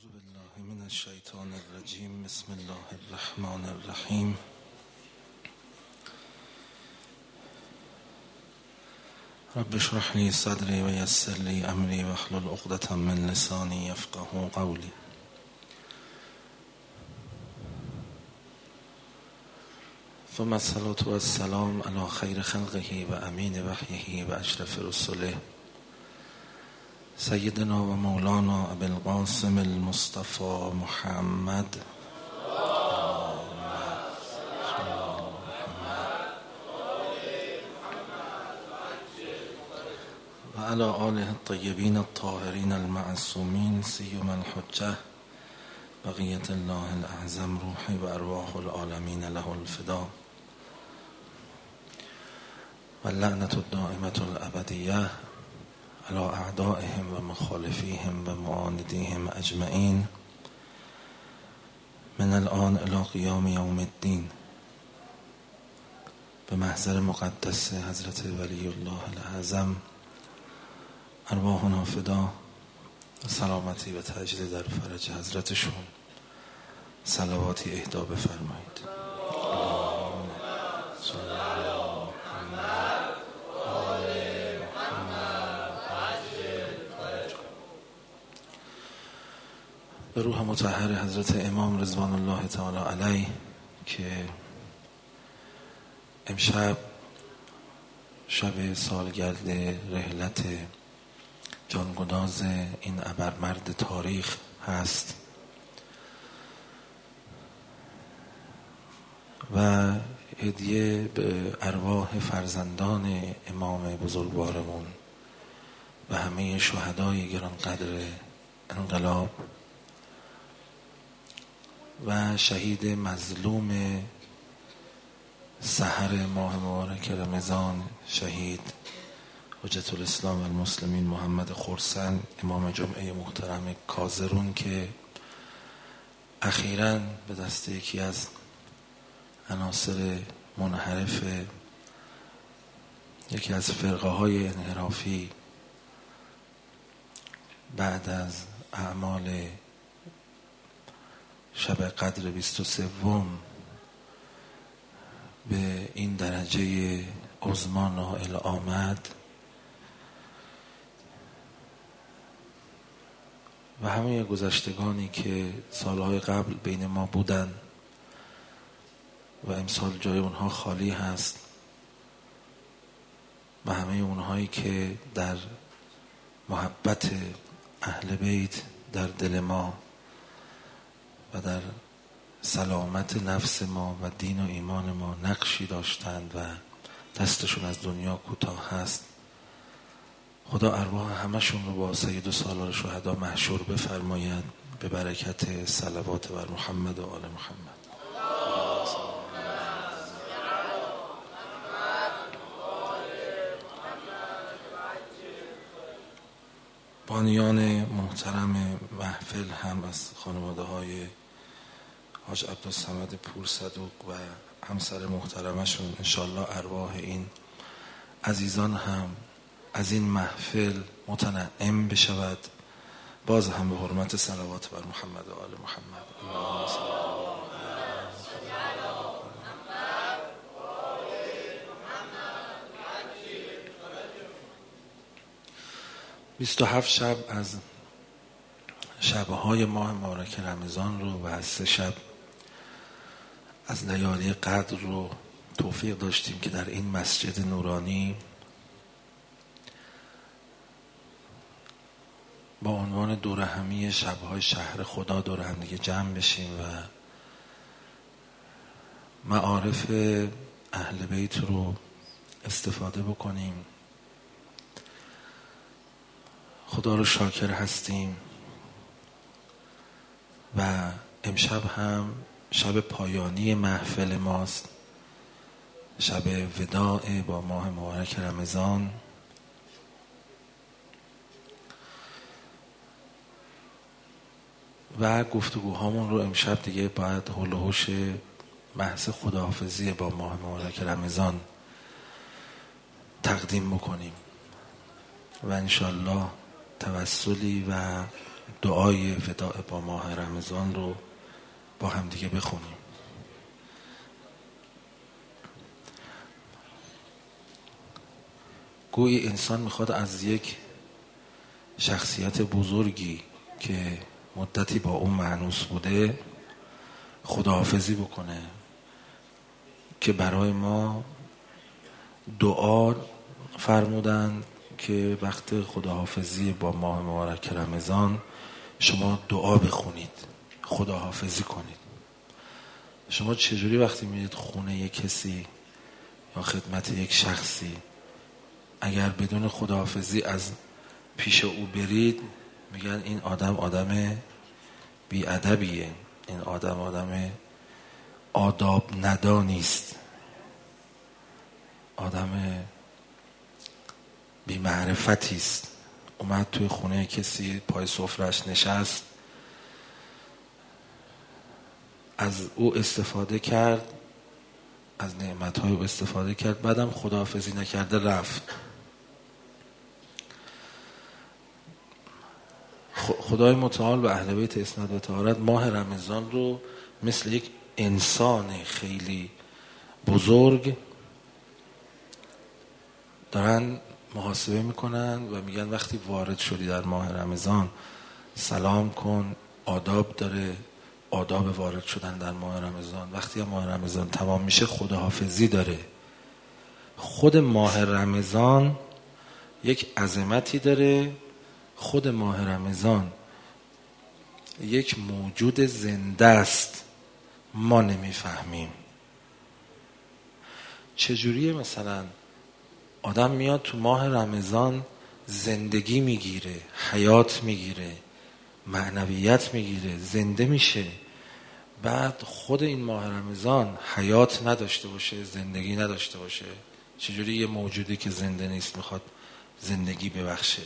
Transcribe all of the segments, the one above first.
اعوذ بالله من الشیطان الرجیم. بسم الله الرحمن الرحیم. رب اشرح لی صدری و یسر لی امری واحلل عقدة من لسانی یفقهوا قولی. ثم الصلاة والسلام علی خیر خلقه و امین وحیه و اشرف رسله سیدنا و مولانا ابی القاسم المصطفى محمد و علی آله الطیبین الطاهرین المعصومین سیما الحجة بقیة الله الاعظم روحی و ارواح العالمین له الفدا و اللعنة الدائمة الابدیة علی اعدائهم و مخالفیهم و معاندیهم اجمعین من الان الی قیام یوم الدین. به محضر مقدس حضرت ولی الله الاعظم ارواحنا فدا و سلامتی و تجدید در فرج حضرتشون صلواتی اهدا بفرمایید. اللهم صل علی محمد و آل محمد عجل فرجهم. به روح مطهر حضرت امام رضوان الله تعالی علیه که امشب شب سالگرد رحلت جانگداز این ابرمرد تاریخ هست و هدیه به ارواح فرزندان امام بزرگوارمون و همه شهدای گرانقدر انقلاب و شهید مظلوم سحر ماه مبارک رمضان شهید حجت الاسلام و المسلمین محمد خرسن امام جمعه محترم کازرون که اخیراً به دست یکی از عناصر منحرف یکی از فرقه های انحرافی بعد از اعمال شب قدر 23 به این درجه عظما نائل آمد و همه گذشتگانی که سالهای قبل بین ما بودن و امسال جای اونها خالی هست و همه اونهایی که در محبت اهل بیت در دل ما و در سلامت نفس ما و دین و ایمان ما نقشی داشتند و دستشون از دنیا کوتاه هست، خدا ارواح همشون رو با سید و سالار شهدا محشور بفرماید به برکت صلوات بر محمد و آل محمد. بانیان محترم محفل هم از خانواده های حاج عبدالصمد پور صدوق و همسر محترمشون انشالله ارواح این عزیزان هم از این محفل متنعم بشود. باز هم به حرمت صلوات بر محمد و آل محمد. اللهم صل علی محمد. 27 شب از شبهای ماه مبارک رمضان رو و از 3 شب از لیالی قدر رو توفیق داشتیم که در این مسجد نورانی با عنوان دوره همی شبهای شهر خدا دوره هم دیگه جمع بشیم و معارف اهل بیت رو استفاده بکنیم. خدا رو شاکر هستیم و امشب هم شب پایانی محفل ماست، شب وداع با ماه مبارک رمضان و گفتگوهامون رو امشب دیگه باید حول و حوش بحث خداحافظی با ماه مبارک رمضان تقدیم بکنیم و انشالله توسلی و دعای وداع با ماه رمضان رو با هم دیگه بخونیم. گویی انسان میخواد از یک شخصیت بزرگی که مدتی با اون مانوس بوده خداحافظی بکنه که برای ما دعا فرمودن که وقت خداحافظی با ماه مبارک رمضان شما دعا بخونید، خداحافظی کنید. شما چجوری وقتی میرید خونه یک کسی یا خدمت یک شخصی اگر بدون خداحافظی از پیش او برید میگن این آدم بی‌ادبیه، این آدم آداب ندانیست، آدم بی معرفتیست. اومد توی خونه کسی پای سفره‌اش نشست، از او استفاده کرد، از نعمت‌های او استفاده کرد، بعدم خداحافظی نکرده رفت. خدای متعال و اهل بیت اسمت و طهارت ماه رمضان رو مثل یک انسان خیلی بزرگ دارن محاسبه میکنن و میگن وقتی وارد شدی در ماه رمضان سلام کن، آداب داره، آداب وارد شدن در ماه رمضان. وقتی ماه رمضان تمام میشه خداحافظی داره. خود ماه رمضان یک عظمتی داره، خود ماه رمضان یک موجود زنده است، ما نمیفهمیم. چجوریه مثلا آدم میاد تو ماه رمضان زندگی میگیره، حیات میگیره، معنویت میگیره، زنده میشه، بعد خود این ماه رمضان حیات نداشته باشه، زندگی نداشته باشه؟ چجوری یه موجودی که زنده نیست میخواد زندگی ببخشه؟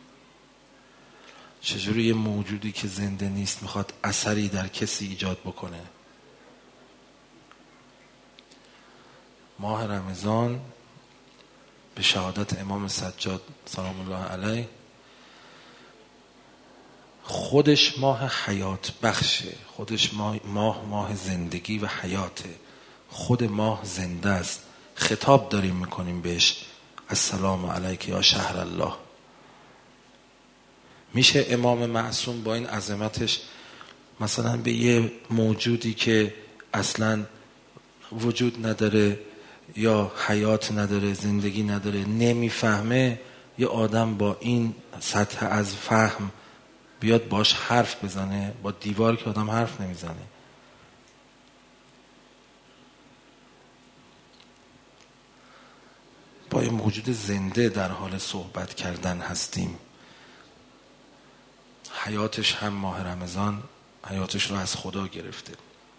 چجوری یه موجودی که زنده نیست میخواد اثری در کسی ایجاد بکنه؟ ماه رمضان به شهادت امام سجاد سلام الله علیه خودش ماه حیات بخشه، خودش ماه زندگی و حیاته. خود ماه زنده است. خطاب داریم میکنیم بهش السلام علیک یا شهر الله. میشه امام معصوم با این عظمتش مثلا به یه موجودی که اصلا وجود نداره یا حیات نداره، زندگی نداره، نمیفهمه، یه آدم با این سطح از فهم بیاد باش حرف بزنه؟ با دیوار که آدم حرف نمیزنه. با یه موجود زنده در حال صحبت کردن هستیم. حیاتش هم ماه رمضان حیاتش رو از خدا گرفته.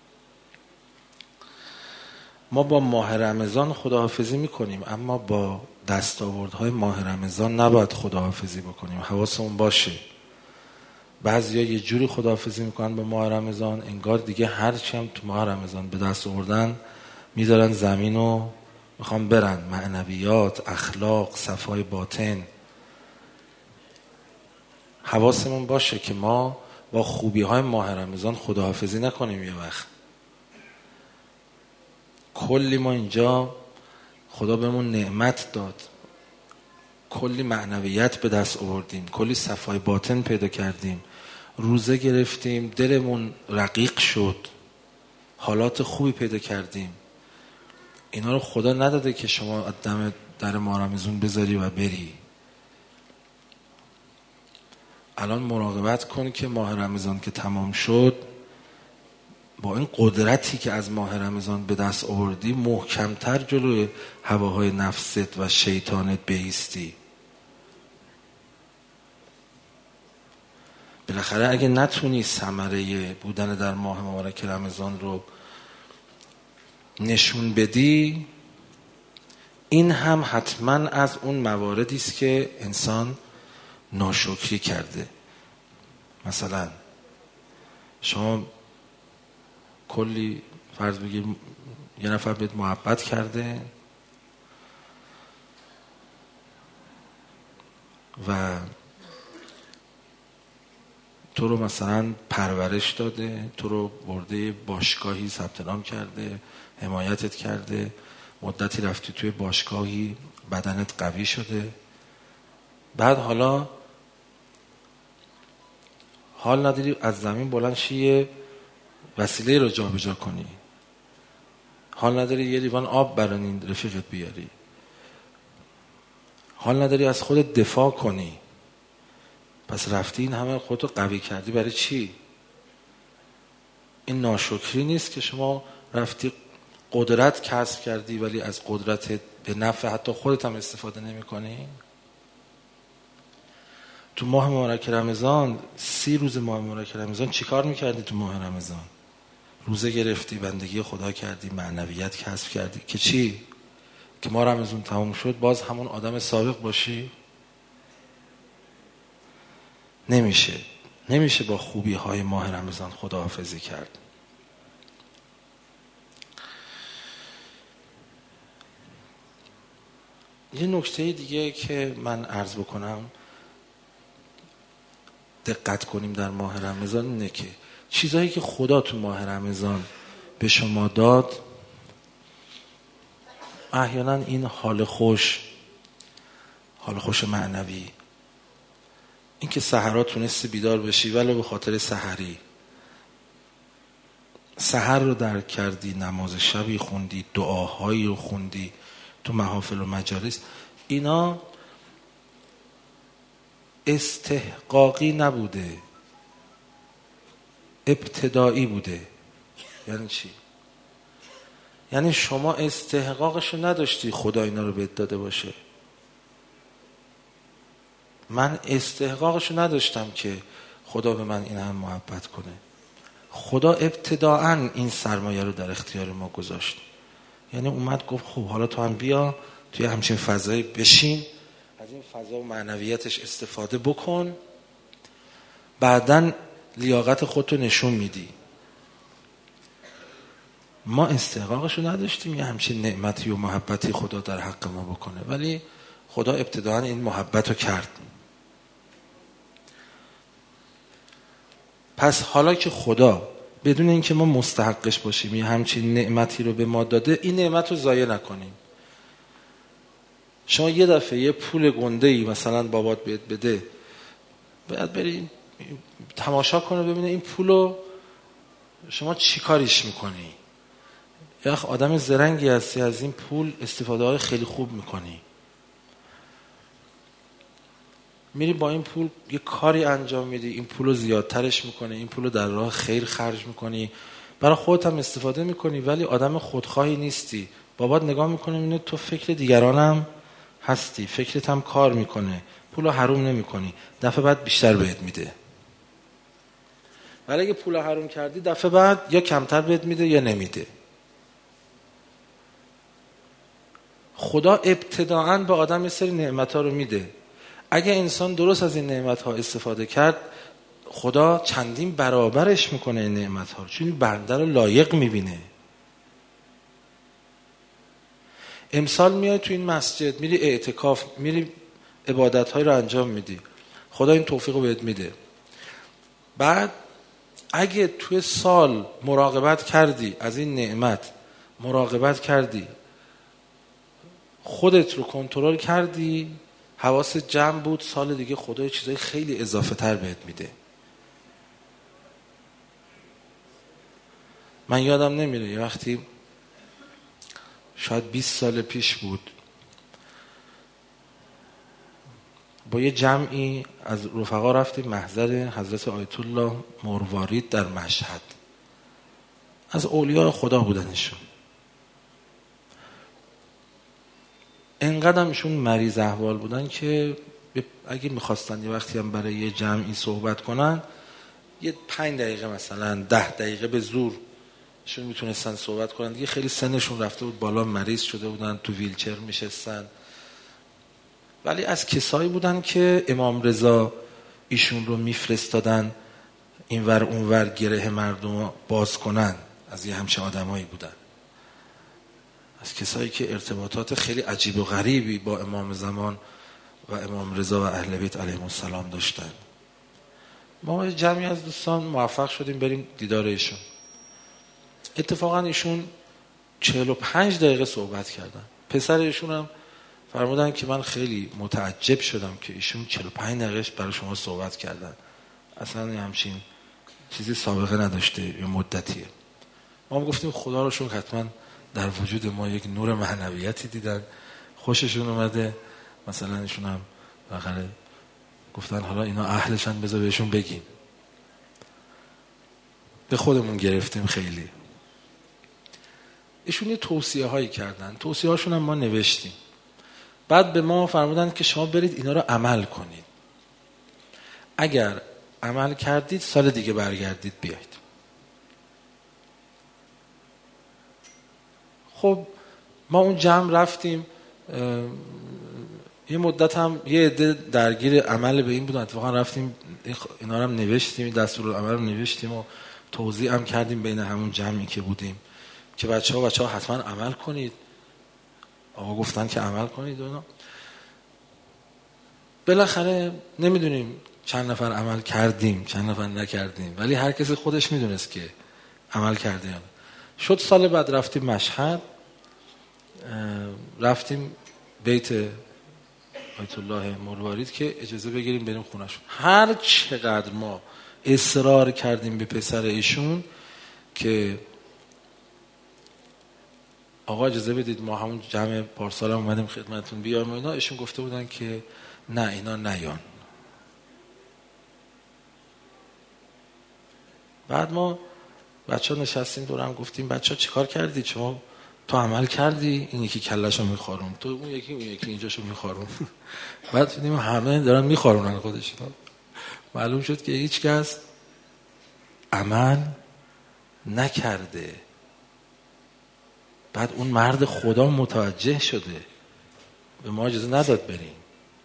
ما با ماه رمضان خداحافظی میکنیم، اما با دستاوردهای ماه رمضان نباید خداحافظی بکنیم. حواسمون باشه. بعضیا یه جوری خداحافظی میکنن با ماه رمضان انگار دیگه هرچی هم تو ماه رمضان به دست آوردن میذارن زمین و میخوان برن. معنویات، اخلاق، صفای باطن. حواسمون باشه که ما با خوبی های ماه رمضان خداحافظی نکنیم. یه وقت کلی ما اینجا خدا بهمون نعمت داد، کلی معنویت به دست آوردیم، کلی صفای باطن پیدا کردیم، روزه گرفتیم، دلمون رقیق شد، حالات خوبی پیدا کردیم. اینا رو خدا نداده که شما دم در ماه رمضان بذاری و بری. الان مراقبت کن که ماه رمضان که تمام شد با این قدرتی که از ماه رمضان به دست آوردی محکمتر جلوی هواهای نفست و شیطانت بایستی. بالاخره اگه نتونی ثمره بودن در ماه مبارک رمضان رو نشون بدی، این هم حتما از اون مواردی است که انسان ناشکری کرده. مثلا شما کلی فرض بگیر یه نفر بهت محبت کرده و تو تو رو مثلا پرورش داده، تو رو برده باشگاهی ثبت نام کرده، حمایتت کرده، مدتی رفتی توی باشگاهی، بدنت قوی شده، بعد حالا حال نداری از زمین بلند شی یه وسیله رو جا به جا کنی، حال نداری یه لیوان آب برای رفیقت بیاری، حال نداری از خودت دفاع کنی. پس رفتی این همه خودتو قوی کردی برای چی؟ این ناشکری نیست که شما رفتی قدرت کسب کردی ولی از قدرت به نفع حتی خودت هم استفاده نمی کنی؟ تو ماه مبارک رمضان 30 روز ماه مبارک رمضان چی کار میکردی؟ تو ماه رمضان روزه گرفتی، بندگی خدا کردی، معنویت کسب کردی که چی؟ که ما رمضان تموم شد باز همون آدم سابق باشی؟ نمیشه با خوبی های ماه رمضان خداحافظی کرد. یه نکته دیگه که من عرض بکنم دقت کنیم در ماه رمضان اینه که چیزهایی که خدا تو ماه رمضان به شما داد، احیانا این حال خوش معنوی، این که سحرها تونستی بیدار بشی ولو به خاطر سحری، سحر رو درک کردی، نماز شبی خوندی، دعاهایی رو خوندی تو محافل و مجالس، اینا استحقاقی نبوده، ابتدایی بوده. یعنی چی؟ یعنی شما استحقاقشو نداشتی خدا اینا رو بهت داده باشه. من استحقاقشو نداشتم که خدا به من این هم محبت کنه. خدا ابتداعاً این سرمایه رو در اختیار ما گذاشت. یعنی اومد گفت خب حالا تو هم بیا توی همچین فضایی بشین، از این فضا و معنویتش استفاده بکن، بعداً لیاقت خودتو نشون میدی. ما استحقاقشو نداشتیم یه همچین نعمتی و محبتی خدا در حق ما بکنه، ولی خدا ابتداعاً این محبت رو کرد. پس حالا که خدا بدون اینکه ما مستحقش باشیم یه همچین نعمتی رو به ما داده، این نعمت رو ضایع نکنیم. شما یه دفعه یه پول گنده‌ای مثلا بابات بهت بده، باید بری تماشا کنه ببینه این پولو شما چی کاریش میکنی. یا آدم زرنگی هستی، از این پول استفاده های خیلی خوب میکنی، میری با این پول یه کاری انجام میدی، این پولو زیادترش میکنی، این پولو در راه خیر خرج میکنی، برای خودت هم استفاده میکنی، ولی آدم خودخواهی نیستی. بابات نگاه میکنه اینه تو فکر دیگرانم هستی، فکرت هم کار میکنه، پولو حروم نمیکنی، دفعه بعد بیشتر بهت میده. ولی اگه پولو حروم کردی دفعه بعد یا کمتر بهت میده یا نمیده. خدا ابتداعاً به آدم یه سری نعمت‌ها رو میده. اگه انسان درست از این نعمت‌ها استفاده کرد، خدا چندین برابرش میکنه این نعمت‌ها رو، چون بنده رو لایق میبینه. امسال میای تو این مسجد، میری اعتکاف، میری عبادت‌های رو انجام میدی، خدا این توفیق رو بهت میده. بعد اگه توی سال مراقبت کردی از این نعمت، مراقبت کردی، خودت رو کنترل کردی، حواس جمع بود، سال دیگه خدا چیزای خیلی اضافه تر بهت میده. من یادم نمیره یه وقتی شاید 20 سال پیش بود، با یه جمعی از رفقا رفتیم محضر حضرت آیت الله مروارید در مشهد. از اولیاء خدا بودنشون. انقدر ایشون مریض احوال بودن که اگه میخواستن یه وقتی هم برای یه جمعی صحبت کنن، یه 5 دقیقه مثلا 10 دقیقه به زور ایشون میتونستن صحبت کنن. دیگه خیلی سنشون رفته بود بالا، مریض شده بودن، تو ویلچر میشستن. ولی از کسایی بودن که امام رضا ایشون رو میفرستادن اینور اونور گره مردم باز کنن. از یه همچه آدمایی بودن، از کسایی که ارتباطات خیلی عجیب و غریبی با امام زمان و امام رضا و اهل بیت علیهم السلام داشتن. ما جمعی از دوستان موفق شدیم بریم دیدار ایشون. اتفاقا ایشون 45 دقیقه صحبت کردن. پسر ایشون هم فرمودن که من خیلی متعجب شدم که ایشون 45 دقیقه برای شما صحبت کردن، اصلا همچین چیزی سابقه نداشته یه مدتیه. ما هم گفتیم خدا رو شکر حتما در وجود ما یک نور معنویتی دیدن، خوششون اومده. مثلا ایشون هم بالاخره گفتن حالا اینا اهلشن بذار بهشون بگیم. به خودمون گرفتیم خیلی. ایشون یه توصیه هایی کردن، توصیه هاشون هم ما نوشتیم. بعد به ما فرمودن که شما برید اینا رو عمل کنید، اگر عمل کردید سال دیگه برگردید بیایید. خب ما اون جمع رفتیم، یه مدت هم یه عده درگیر عمل به این بودن. اتفاقا رفتیم اینا رو هم نوشتیم، دستورالعمل رو نوشتیم و توضیح هم کردیم بین همون جمعی که بودیم که بچه‌ها حتما عمل کنید. آقا گفتن که عمل کنید و اینا. بالاخره نمیدونیم چند نفر عمل کردیم چند نفر نکردیم، ولی هر کسی خودش میدونست که عمل کرده یا نه. شد سال بعد رفتیم مشهد، رفتیم بیت آیت الله مروارید که اجازه بگیریم بریم خونه‌شون. هر چقدر ما اصرار کردیم به پسر ایشون که آقا اجازه بدید ما همون جمع پارسال هم اومدیم خدمتتون بیایم و اینا، ایشون گفته بودن که نه اینا نیان. بعد ما بچه ها نشستیم دور هم گفتیم بچه ها چیکار کردی؟ شما تو عمل کردی؟ این یکی کلشو میخارون، تو اون یکی اینجاشو میخارون. بعد دیدیم همه دارن میخارونن خودشون. معلوم شد که هیچ کس عمل نکرده. بعد اون مرد خدا متوجه شده، به ما اجازه نداد بریم.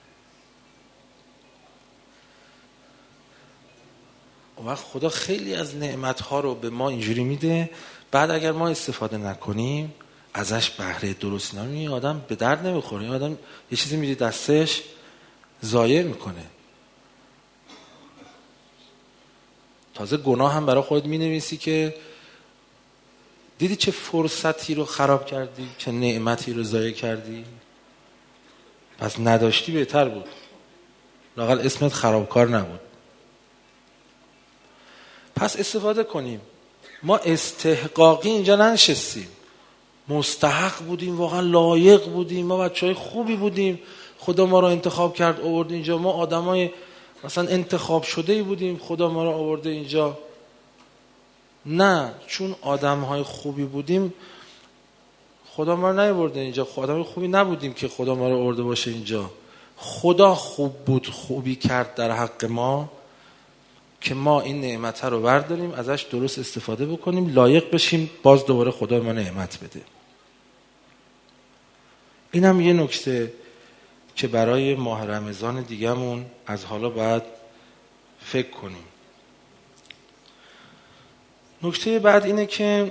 اون وقت خدا خیلی از نعمت‌ها رو به ما اینجوری میده، بعد اگر ما استفاده نکنیم ازش بهره درست نمیاد، آدم به درد نمیخوره. این آدم یه چیزی میده دستش ضایع میکنه. تازه گناه هم برای خودت مینویسی که دیدی چه فرصتی رو خراب کردی، چه نعمتی رو ضایع کردی. پس نداشتی بهتر بود، لااقل اسمت خرابکار نبود. پس استفاده کنیم. ما استحقاقی اینجا ننشستیم، مستحق بودیم، واقعا لایق بودیم، ما بچهای خوبی بودیم، خدا ما رو انتخاب کرد آورد اینجا، ما آدمای مثلا انتخاب شده بودیم، خدا ما رو آورده اینجا. نه، چون آدمهای خوبی بودیم خدا ما رو نیاورده اینجا. آدمای خوبی نبودیم که خدا ما رو آورده باشه اینجا. خدا خوب بود، خوبی کرد در حق ما که ما این نعمت رو برداریم، ازش درست استفاده بکنیم، لایق بشیم، باز دوباره خدا ما نعمت بده. اینم یه نکته که برای ماه رمضان دیگه‌مون از حالا باید فکر کنیم. نکته بعد اینه که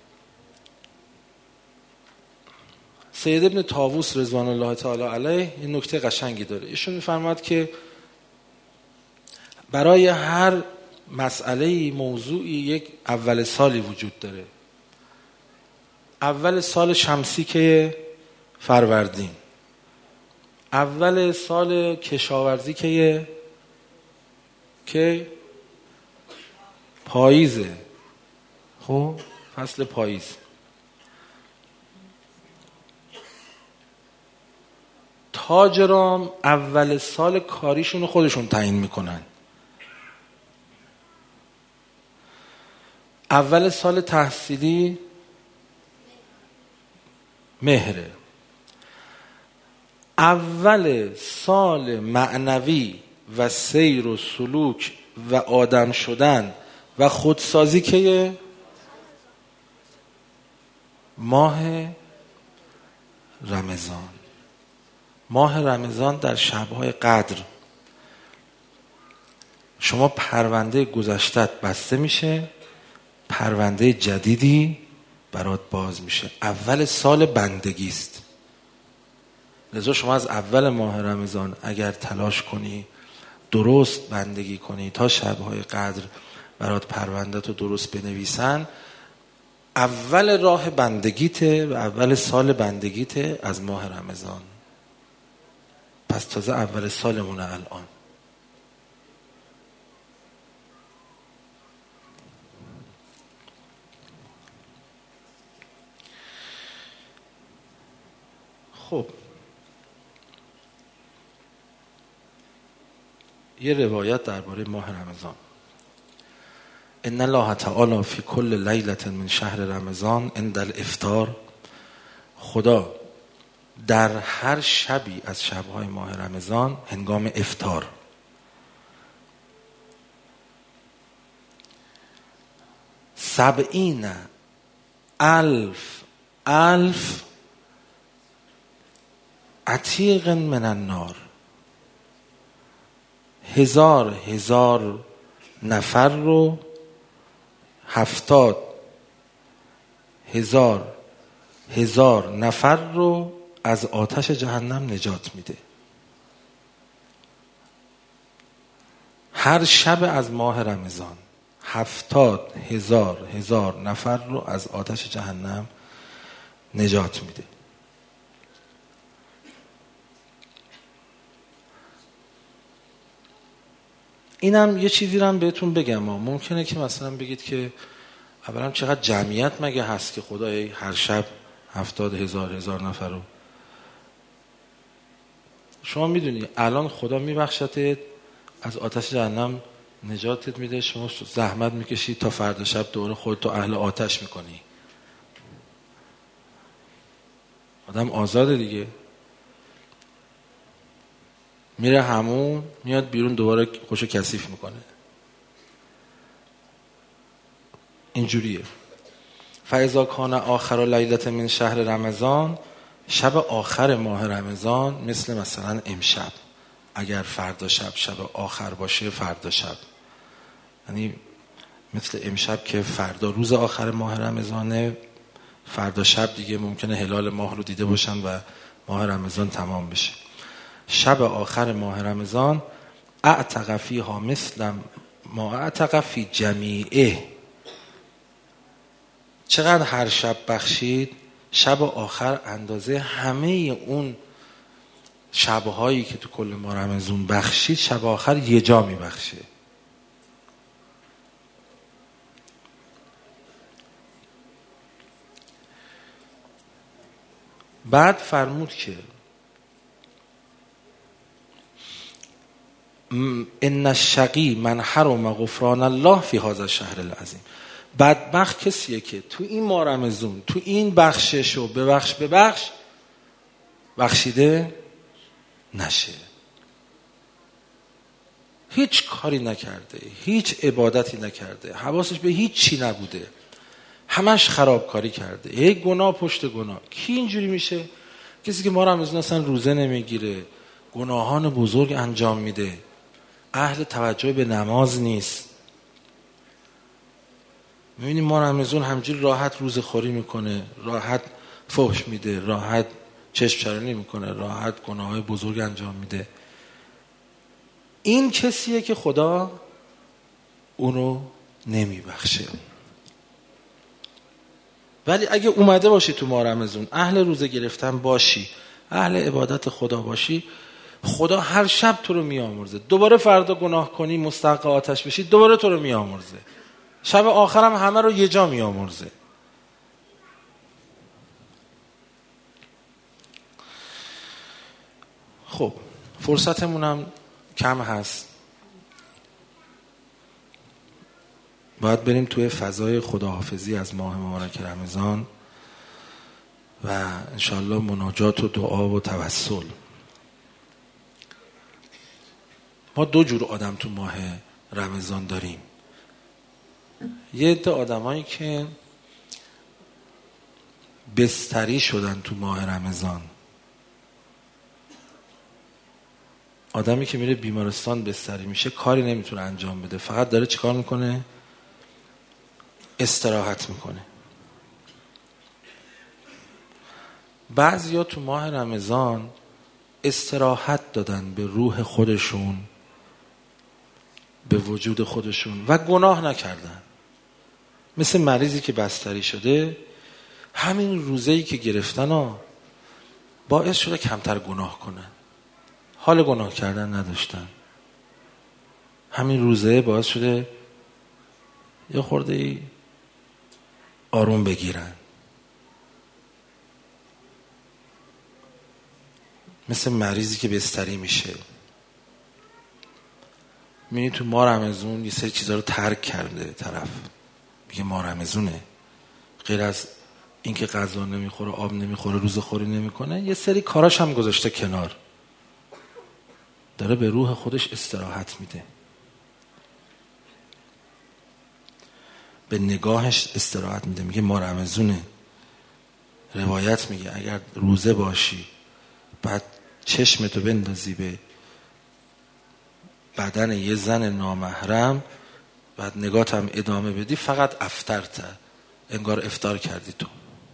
سید ابن طاووس رضوان الله تعالی علیه این نکته قشنگی داره. ایشون می‌فرماد که برای هر مسئله موضوعی یک اول سالی وجود داره. اول سال شمسی که فروردین، اول سال کشاورزی که پاییزه، خب فصل پاییز. تاجرام اول سال کاریشون خودشون تعیین میکنن. اول سال تحصیلی مهره. اول سال معنوی و سیر و سلوک و آدم شدن و خودسازی که ماه رمضان. ماه رمضان در شب‌های قدر شما پرونده گذشتت بسته میشه، پرونده جدیدی برات باز میشه. اول سال بندگی است. لذا شما از اول ماه رمضان اگر تلاش کنی درست بندگی کنی، تا شبهای قدر برات پرونده‌تو درست بنویسن، اول راه بندگیته و اول سال بندگیته از ماه رمضان. پس تازه اول سالمونه الان. خب یه روایت درباره ماه رمضان: ان الله تعالی فی کل لیلة من شهر رمضان عند الافطار، خدا در هر شبی از شبهای ماه رمضان هنگام افطار 70,000 عتیق من النار، 1000 نفر رو 70,000 نفر رو از آتش جهنم نجات میده. هر شب از ماه رمضان 70,000 نفر رو از آتش جهنم نجات میده. اینم یه چیزی رو هم بهتون بگم. ممکنه که مثلا بگید که اولا چقدر جمعیت مگه هست که خدا هر شب 70,000 نفر رو. شما میدونی الان خدا میبخشتت، از آتش جهنم نجاتت میده، شما زحمت میکشی تا فردا شب دوباره خودتو اهل آتش میکنی. آدم آزاده دیگه، میره همون، میاد بیرون دوباره خوشو کثیف میکنه. اینجوریه. فاذا کان آخر لیلة من شهر رمضان، شب آخر ماه رمضان مثلا امشب، اگر فردا شب آخر باشه، فردا شب یعنی مثل امشب که فردا روز آخر ماه رمضانه، فردا شب دیگه ممکنه هلال ماه رو دیده باشن و ماه رمضان تمام بشه. شب آخر ماه رمضان اعتق فیها مثل ما اعتق فی جمیعه. چقدر هر شب بخشید؟ شب آخر اندازه همه اون شبهایی که تو کل ماه رمضان بخشید، شب آخر یه جا میبخشه. بعد فرمود که ان الشقی من حرم غفران الله فی هذا الشهر العظیم. بدبخت کسیه که تو این ماه رمضان تو این بخششو ببخش بخشیده نشه. هیچ کاری نکرده، هیچ عبادتی نکرده، حواسش به هیچ چی نبوده، همش خرابکاری کرده، یک گناه پشت گناه. کی اینجوری میشه؟ کسی که ما رمضان اصلا روزه نمیگیره، گناهان بزرگ انجام میده، اهل توجه به نماز نیست. میبینی ما رمضان همجوری راحت روزه خوری میکنه، راحت فحش میده، راحت چشم چرانی میکنه، راحت گناههای بزرگ انجام میده. این کسیه که خدا اونو نمیبخشه. ولی اگه اومده باشی تو ماه رمضان، اهل روزه گرفتن باشی، اهل عبادت خدا باشی، خدا هر شب تو رو میامرزه. دوباره فردا گناه کنی مستحق آتش بشی، دوباره تو رو میامرزه. شب آخرم همه رو یه جا میامرزه. خب فرصتمونم کم هست، باید بریم توی فضای خداحافظی از ماه مبارک رمضان و انشالله مناجات و دعا و توسل. ما دو جور آدم تو ماه رمضان داریم. یه عده آدمایی که بستری شدن تو ماه رمضان. آدمی که میره بیمارستان بستری میشه، کاری نمیتونه انجام بده، فقط داره چیکار میکنه؟ استراحت میکنه. بعضیا تو ماه رمضان استراحت دادن به روح خودشون، به وجود خودشون و گناه نکردن. مثل مریضی که بستری شده، همین روزه‌ای که گرفتن باعث شده کمتر گناه کنن، حال گناه کردن نداشتن. همین روزه باعث شده یه خورده آروم بگیرن. مثل مریضی که بستری میشه، میبینی تو ماه رمضان یه سری چیزا رو ترک کرده طرف، میگه ماه رمضونه، غیر از اینکه غذا نمیخوره، آب نمیخوره، روزخوری نمیکنه، یه سری کاراش هم گذاشته کنار، داره به روح خودش استراحت میده، به نگاهش استراحت میده. میگه ماه رمضونه. روایت میگه اگر روزه باشی بعد چشمتو بندازی به بدن یه زن نامحرم، بعد نگاهت هم ادامه بدی، فقط افطرت، انگار افطار کردی تو.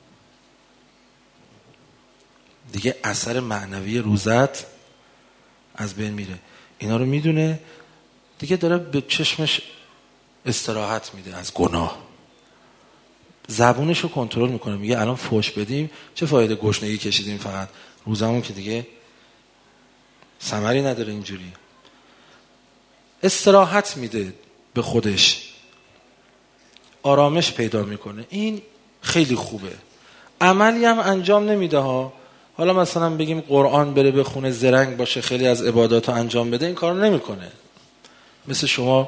دیگه اثر معنوی روزت از بین میره. اینا رو میدونه دیگه، داره به چشمش استراحت میده از گناه. زبونش رو کنترل میکنه. میگه الان فوش بدیم چه فایده، گشنگی کشیدیم فقط، روزمون که دیگه ثمری نداره. اینجوری استراحت میده به خودش، آرامش پیدا میکنه. این خیلی خوبه. عملی هم انجام نمیده ها. حالا مثلا بگیم قرآن بره بخونه، زرنگ باشه، خیلی از عبادات رو انجام بده، این کار نمیکنه. مثل شما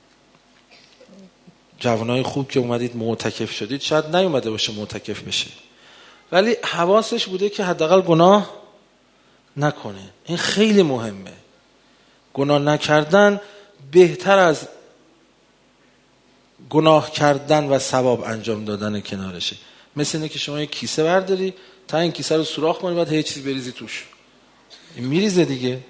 جوانای خوب که اومدید معتکف شدید، شاید نیومده باشه معتکف بشه، ولی حواسش بوده که حداقل گناه نکنه. این خیلی مهمه. گناه نکردن بهتر از گناه کردن و ثواب انجام دادن کنارشه. مثل اینه که شما یک کیسه برداری، تا این کیسه رو سوراخ کنی، بعد هیچ چیزی بریزی توش، این میریزه دیگه.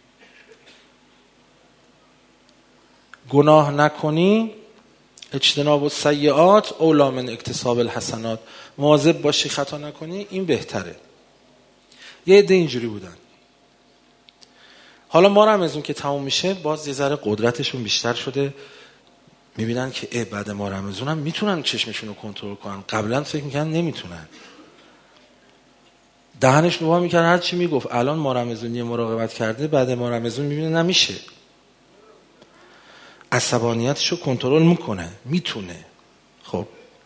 گناه نکنی، اجتناب السیئات اولی من اکتساب الحسنات، مواظب باشی خطا نکنی، این بهتره. یه عده اینجوری بودن. حالا ما رمضان که تموم میشه، باز یه ذره قدرتشون بیشتر شده، میبینن که بعد ما رمضان هم میتونن چشمشون رو کنترل کنن. قبلا فکر میکنن نمیتونن، دهنش نوها میکنن، هر چی میگفت. الان ما رمضانی مراقبت کرده، بعد ما رمضان میبینه نمیشه، عصبانیتش رو کنترل میکنه، میتونه. خب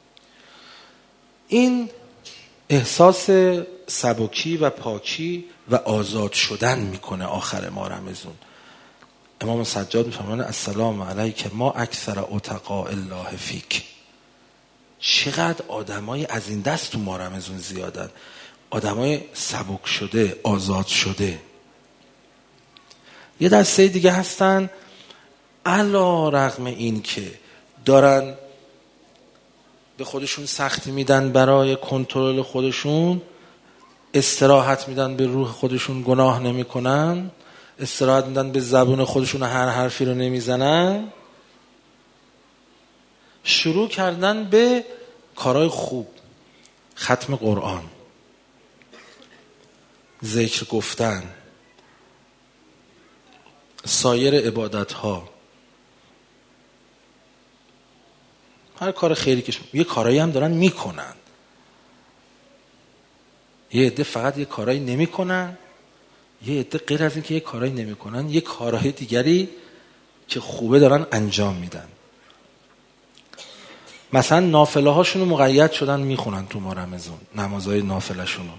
این احساس سبکی و پاکی و آزاد شدن میکنه آخر ما رمضان. امام سجاد میفرمان السلام علیک ما اکثر اتقاء الله فیک. چقدر آدمای از این دست تو ما رمضان زیادن، آدمای سبک شده، آزاد شده. یه دسته دیگه هستن علی رغم این که دارن به خودشون سختی میدن برای کنترل خودشون، استراحت میدن به روح خودشون، گناه نمیکنن، استراحت میدن به زبون خودشون، هر حرفی رو نمیزنن، شروع کردن به کارهای خوب، ختم قرآن، ذکر گفتن، سایر عبادت ها، هر کار خیری که یه کارایی هم دارن میکنن. یه عده فقط یه کارایی نمیکنن، یه عده غیر از این که یه کارایی نمیکنن، یه کارهای دیگری که خوبه دارن انجام میدن. مثلا نافله هاشونو مقید شدن میخونن تو ماه رمضان، نمازهای نافله شونو.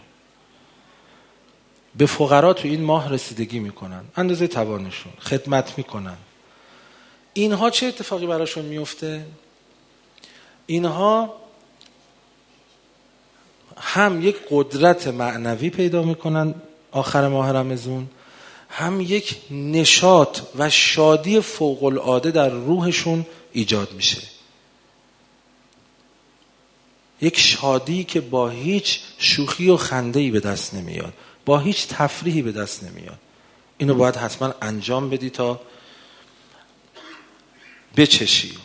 به فقرا تو این ماه رسیدگی میکنن، اندازه توانشون خدمت میکنن. اینها چه اتفاقی براشون میفته؟ اینها هم یک قدرت معنوی پیدا میکنن آخر ماه رمضان، هم یک نشاط و شادی فوق العاده در روحشون ایجاد میشه. یک شادی که با هیچ شوخی و خنده‌ای به دست نمیاد، با هیچ تفریحی به دست نمیاد. اینو باید حتما انجام بدی تا بچشی.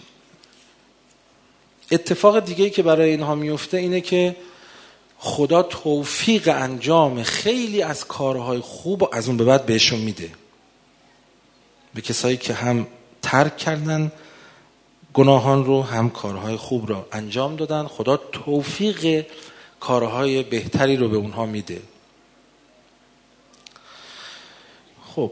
اتفاق دیگه‌ای که برای اینها میفته اینه که خدا توفیق انجام خیلی از کارهای خوب از اون به بعد بهشون میده، به کسایی که هم ترک کردن گناهان رو، هم کارهای خوب رو انجام دادن. خدا توفیق کارهای بهتری رو به اونها میده. خب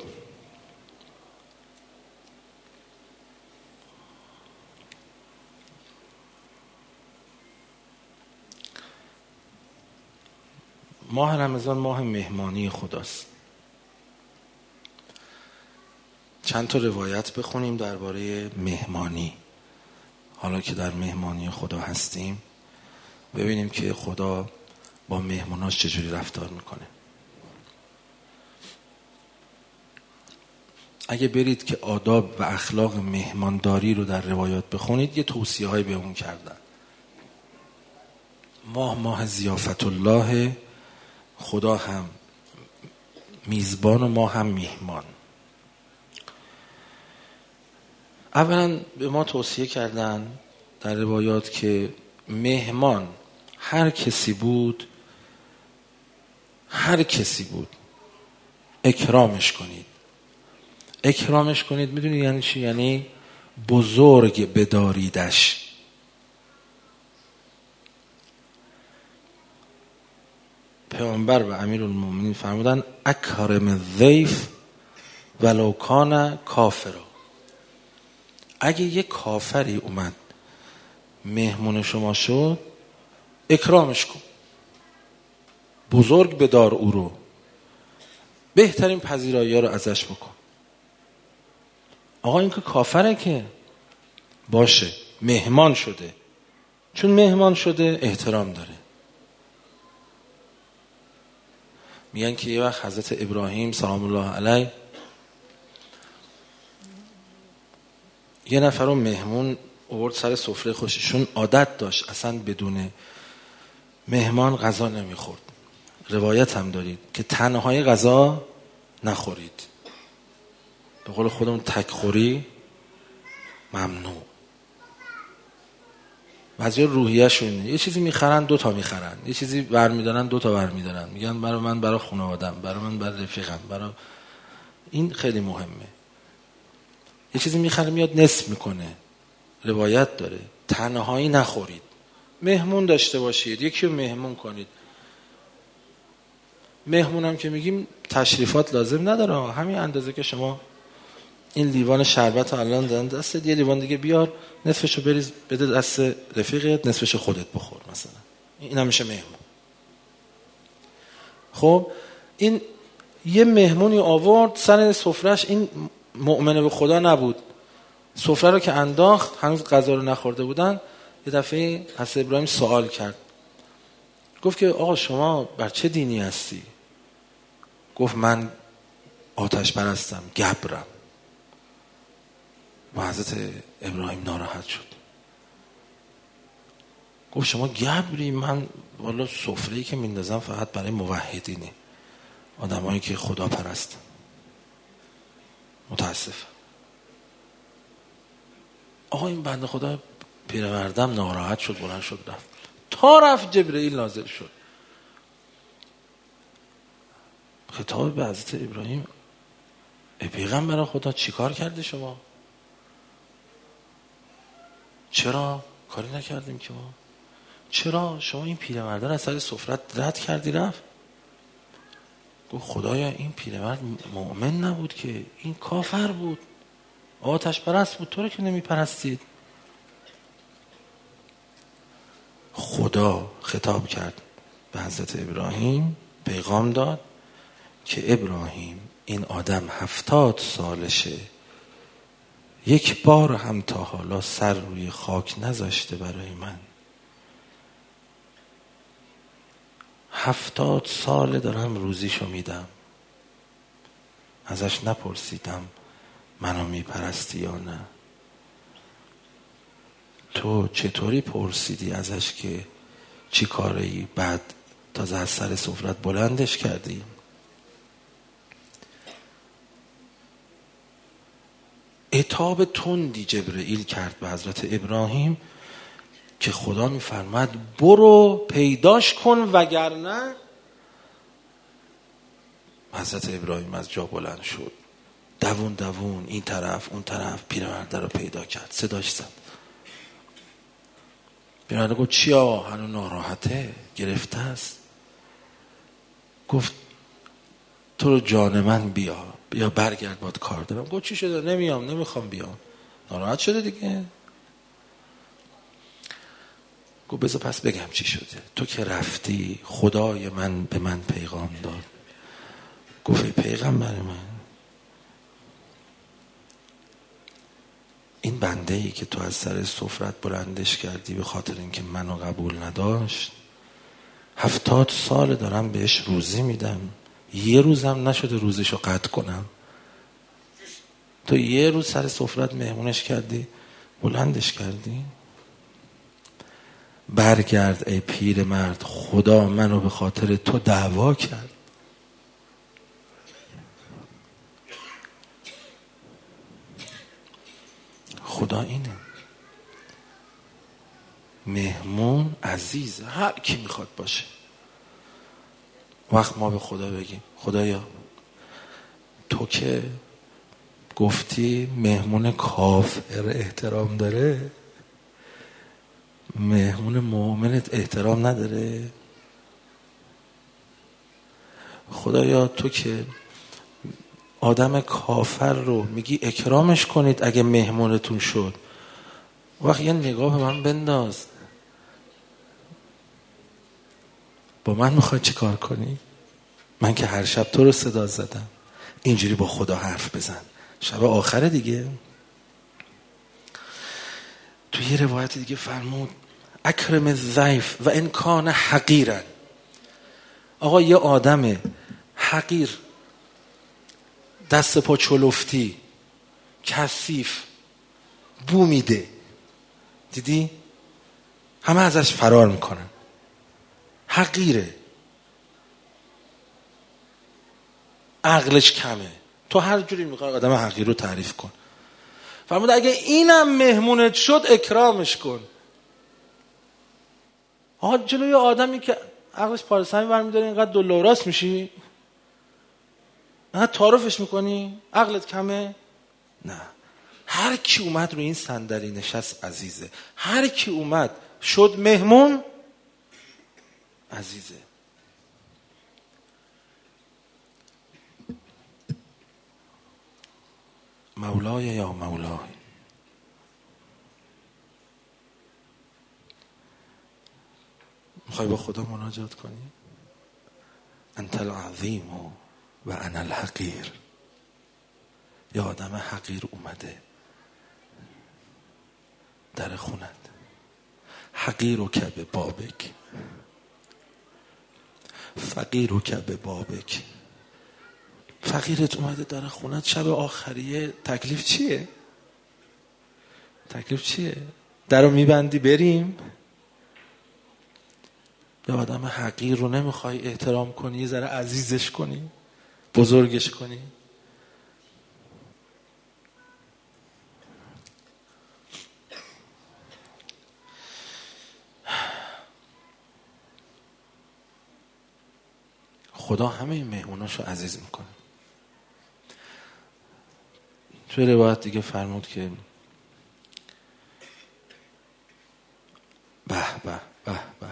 ماه رمضان ماه مهمانی خداست. چند تا روایت بخونیم درباره مهمانی. حالا که در مهمانی خدا هستیم ببینیم که خدا با مهموناش چجوری رفتار میکنه. اگه برید که آداب و اخلاق مهمانداری رو در روایات بخونید، یه توصیه های به اون کردن. ماه ضیافت الله، خدا هم میزبان و ما هم میهمان. اولا به ما توصیه کردن در روایات که مهمان هر کسی بود اکرامش کنید. اکرامش کنید میدونی یعنی چی؟ یعنی بزرگ بداریدش. پیامبر و امیرالمومنین فرمودن اکرم الضیف ولو کان کافرا. اگه یه کافری اومد مهمون شما شد، اکرامش کن، بزرگ بدار او رو، بهترین پذیرایی رو ازش بکن. آقا این که کافره که باشه، مهمان شده، چون مهمان شده احترام داره. میگن که یه وقت حضرت ابراهیم سلام الله علیه یه نفر رو مهمون آورد سر سفره خوششون، عادت داشت اصلا بدون مهمان غذا نمیخورد. روایت هم دارید که تنهای غذا نخورید، به قول خودمون تکخوری ممنوع. بعضی روحیه شونه، یه چیزی میخرن 2 تا میخرن، یه چیزی برمیدارن 2 تا برمیدارن، میگن برای من، برای خانوادم، برای من، برای رفیقم، برای این خیلی مهمه. یه چیزی میخره میاد نصف میکنه. روایت داره تنهایی نخورید، مهمون داشته باشید، یکی رو مهمون کنید. مهمونم که میگیم تشریفات لازم نداره، همین اندازه که شما این لیوان شربت الان دادن دستت، یه لیوان دیگه بیار، نصفشو بریز بده دست رفیقت، نصفشو خودت بخور مثلا. این هم میشه مهمون. خب این یه مهمونی آورد سر سفرهش، این مؤمنه به خدا نبود، سفره رو که انداخت هنوز غذا رو نخورده بودن. یه دفعه حضرت ابراهیم سوال کرد، گفت که آقا شما بر چه دینی هستی؟ گفت من آتش پرستم، گبرم. و حضرت ابراهیم ناراحت شد، گفت شما گبری؟ من والا سفره‌ای که میندازم فقط برای موحدینه، آدمایی که خدا پرستن. متاسف. آقا این بنده خدا پیرمردم ناراحت شد، بلند شد رفت. تا رفت جبرئیل نازل شد، خطاب به حضرت ابراهیم، ای پیغمبر خدا چیکار کرده شما؟ چرا کاری نکردیم که ما؟ چرا شما این پیرمردان از سر سفرت رد کردی رفت؟ گفت خدایا این پیرمرد مؤمن نبود که، این کافر بود، آتش پرست بود، تو رو که نمی پرستید. خدا خطاب کرد به حضرت ابراهیم، پیغام داد که ابراهیم این آدم 70 سالشه، یک بار هم تا حالا سر روی خاک نذاشته برای من. 70 سال دارم روزیشو میدم، ازش نپرسیدم منو میپرستی یا نه. تو چطوری پرسیدی ازش که چی کاری؟ بعد تازه از سر سفرت بلندش کردی. عتاب تندی جبرئیل کرد به حضرت ابراهیم که خدا میفرماد برو پیداش کن وگرنه. حضرت ابراهیم از جا بلند شد، دوون این طرف اون طرف پیرمرد رو پیدا کرد، صداش زد. پیرمرد گفت چی آقا؟ هنوز ناراحته، گرفته است. گفت تو رو جان من بیا برگرد، باید کار دارم. گفت چی شده؟ نمیخوام بیام. ناراحت شده دیگه. گفت بذار پس بگم چی شده. تو که رفتی خدای من به من پیغام داد. گفت ای پیغمبر من، این بنده ای که تو از سر سفرت بلندش کردی به خاطر اینکه منو قبول نداشت، 70 سال دارم بهش روزی میدم، یه روزم نشده روزشو قطع کنم. تو یه روز سر سفرت مهمونش کردی، بلندش کردی. برگرد ای پیر مرد، خدا منو به خاطر تو دعوا کرد. خدا اینه. مهمون عزیز هر کی میخواد باشه. وقت ما به خدا بگیم خدایا تو که گفتی مهمون کافر احترام داره، مهمون مؤمنت احترام نداره؟ خدایا تو که آدم کافر رو میگی اکرامش کنید اگه مهمونتون شد، وقت یه نگاه به من بنداز، با من میخوای چی کار کنی؟ من که هر شب تو رو صدا زدم. اینجوری با خدا حرف بزن. شب آخره دیگه. تو یه روایت دیگه فرمود اکرم الضیف و ان کان حقیرا. آقا یه آدم حقیر، دست پا چلفتی، کثیف، بو میده، دیدی؟ همه ازش فرار میکنن. حقیره، عقلش کمه. تو هر جوری میخوای آدم حقیر رو تعریف کن. فرمود اگه اینم مهمونت شد اکرامش کن. آقا جلوی آدمی که عقلش پارسانی برمیداره اینقدر دلاراست میشی؟ نه تعارفش میکنی؟ عقلت کمه؟ نه. هر کی اومد رو این صندلی نشست عزیزه. هر کی اومد شد مهمون عزیزه. مولای یا مولای، میخوای با خدا مناجات کنی؟ انت العظیم و انا الحقیر. یا آدم حقیر اومده در خونت، حقیر و کبه بابک، فقیر و کبه بابک. فقیرت اومده در خونت شب آخریه، تکلیف چیه؟ تکلیف چیه؟ در رو میبندی بریم؟ یا آدم حقیر رو نمیخوای احترام کنی، یه ذره عزیزش کنی، بزرگش کنی؟ خدا همه این مهموناشو عزیز میکنه. توی روایت دیگه فرمود که به به به به،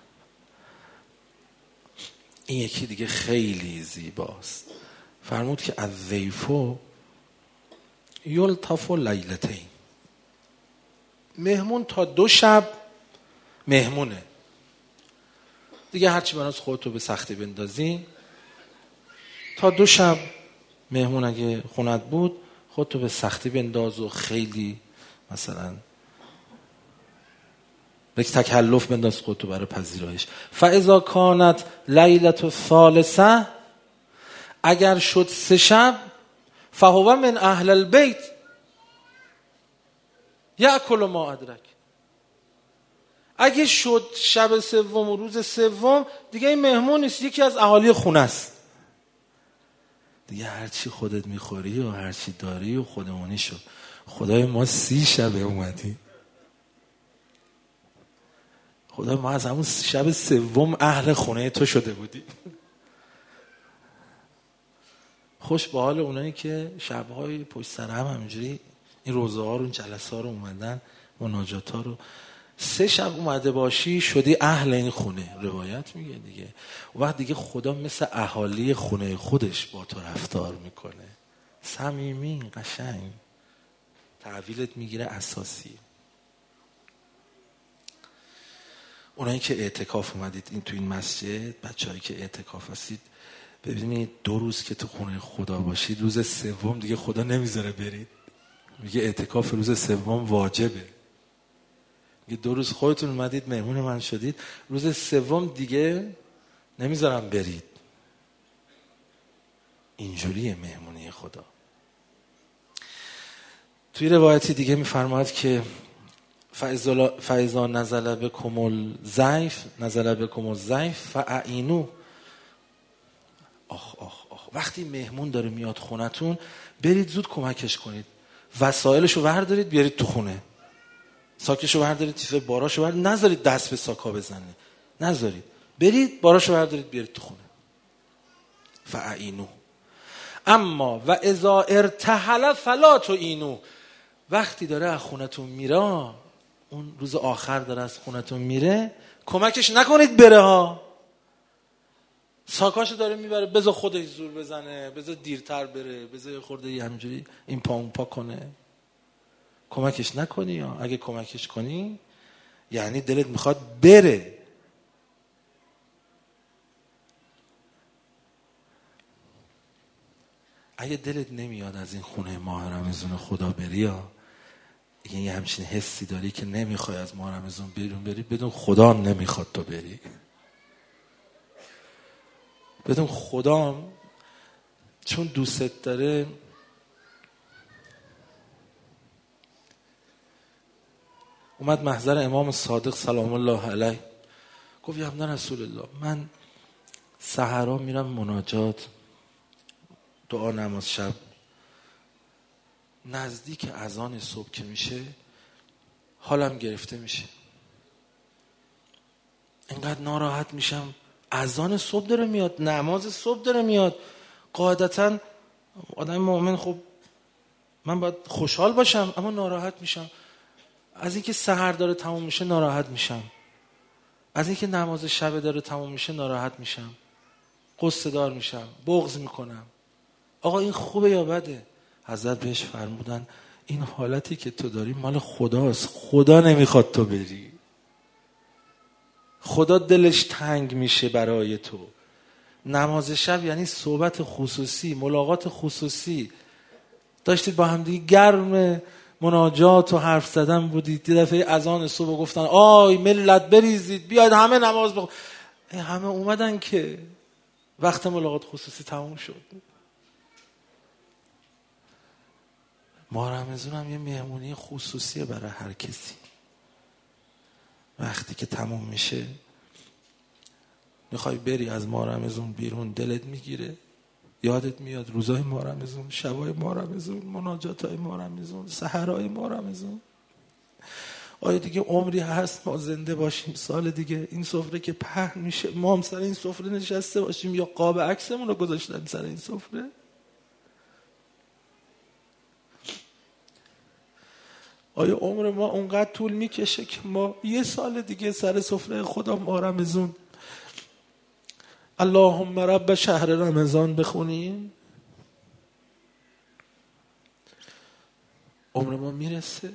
این یکی دیگه خیلی زیباست. فرمود که الضیفو یلطف لیلتین. مهمون تا 2 شب مهمونه دیگه، هرچی بناس خودتو به سختی بندازی تا 2 شب مهمون. اگه خونت بود خودتو به سختی بنداز و خیلی مثلا یک تکلف بنداز خودتو برای پذیرایش. فاذا کانت لیلة الثالثه، اگر شد 3 شب، فهو من اهل البیت یأکل ما ادرک. اگه شد شب 3 و روز 3 دیگه این مهمون نیست، یکی از اهالی خونه است دیگه. هرچی خودت میخوری و هرچی داری و خودمونی شد. خدای ما 30 شب اومدی. خدا ما از همون شب 3 اهل خونه تو شده بودی. خوش به حال اونایی که شب‌های پشت سر هم همینجوری این روزه ها رو، این جلسه ها رو اومدن، مناجات ها رو 3 شب اومده باشی شدی اهل این خونه. روایت میگه دیگه و وقت دیگه خدا مثل اهالی خونه خودش با تو رفتار میکنه، صمیمی، قشنگ، تحویلت میگیره اساسی. اونایی که اعتکاف اومدید این تو این مسجد، بچه‌هایی که اعتکاف هستید، ببینید 2 روز که تو خونه خدا باشید، روز سوم دیگه خدا نمیذاره برید، میگه اعتکاف روز سوم واجبه. میگه 2 روز خودتون اومدید مهمون من شدید، روز سوم دیگه نمیذارم برید. اینجوریه مهمونی خدا. توی روایتی دیگه میفرماید که فاذا نزل بکم الضیف فاعینوه. وقتی مهمون داره میاد خونتون، برید زود کمکش کنید، وسایلشو بردارید بیارید تو خونه، ساکشو بردارید، چیزای باراشو بردارید، نذارید دست به ساکا بزنه، نذارید، برید باراشو بردارید بیارید تو خونه. فاعینوه. اما و اذا ارتحل فلا تعینوه. وقتی داره از خونتون میره، اون روز آخر داره از خونتون میره، کمکش نکنید بره ها. ساکاشو داره میبره، بذار خودش زور بزنه، بذار دیرتر بره، بذار خورده همجوری این پا اون پا کنه، کمکش نکنی. یا اگه کمکش کنی یعنی دلت میخواد بره. اگه دلت نمیاد از این خونه ماه رمضان خدا بری، یا یه همچین حسی داری که نمیخوای از ماه رمضان بیرون بری، بدون خدا هم نمیخواد تو بری، بدون خدا هم چون دوست داره. اومد محضر امام صادق سلام الله علیه، گفت یا ابن رسول الله، من سحرا میرم مناجات، دعا نماز شب، نزدیک اذان صبح که میشه حالم گرفته میشه، اینقدر ناراحت میشم. اذان صبح داره میاد، نماز صبح داره میاد، قاعدتا آدم مؤمن خب من باید خوشحال باشم، اما ناراحت میشم. از اینکه سحر داره تموم میشه ناراحت میشم، از اینکه نماز شب داره تموم میشه ناراحت میشم، قصه دار میشم، بغض میکنم. آقا این خوبه یا بده؟ حضرت بهش فرمودن این حالتی که تو داری مال خداست، خدا نمیخواد تو بری، خدا دلش تنگ میشه برای تو. نماز شب یعنی صحبت خصوصی، ملاقات خصوصی، داشتید با هم دیگه گرم مناجات و حرف زدن بودید، یه دفعه اذان صبح گفتن آی ملت بریزید بیاید همه نماز بخون، همه اومدن که وقت ملاقات خصوصی تموم شد. ماه رمضان هم یه مهمونی خصوصیه برای هر کسی. وقتی که تموم میشه میخوای بری از ماه رمضان بیرون، دلت میگیره، یادت میاد روزای ماه رمضان، شبای ماه رمضان، مناجاتای ماه رمضان، سحرای ماه رمضان. آیا دیگه عمری هست ما زنده باشیم سال دیگه این سفره که پهن میشه ما هم سر این سفره نشسته باشیم، یا قاب عکسمون رو گذاشتن سر این سفره؟ آیا عمر ما اونقدر طول میکشه که ما یه سال دیگه سر سفره خدا ماه رمضان اللهم رب شهر رمضان بخونیم؟ عمر ما میرسه؟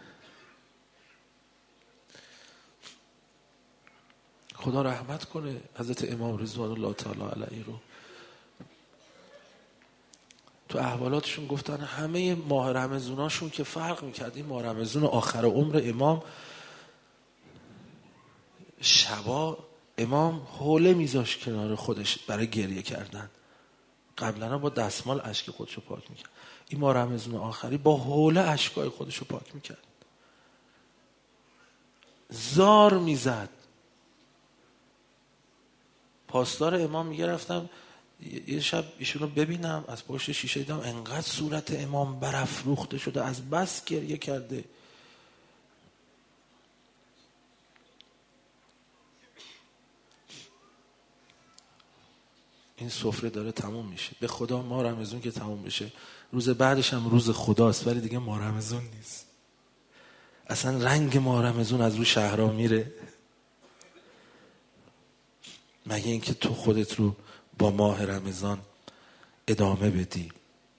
خدا رحمت کنه حضرت امام رضوان الله تعالی علیه رو. تو احوالاتشون گفتن همه ماه رمضاناشون که فرق میکرد، این ماه رمضان آخر عمر امام، شبا امام حوله میذاشت کنار خودش برای گریه کردن، قبلا با دستمال اشک خودشو پاک میکرد، این ماه رمضان آخری با حوله اشکای خودشو پاک میکرد، زار میزد. پاسدار امام میگه رفتم یه شب ایشونو ببینم، از پشت شیشه دیدم انقدر صورت امام برافروخته شده، از بس گریه کرده. این سفره داره تموم میشه. به خدا ماه رمضان که تموم بشه روز بعدش هم روز خداست، ولی دیگه ماه رمضان نیست. اصلا رنگ ماه رمضان از رو شهرها میره، مگه اینکه تو خودت رو با ماه رمضان ادامه بدی.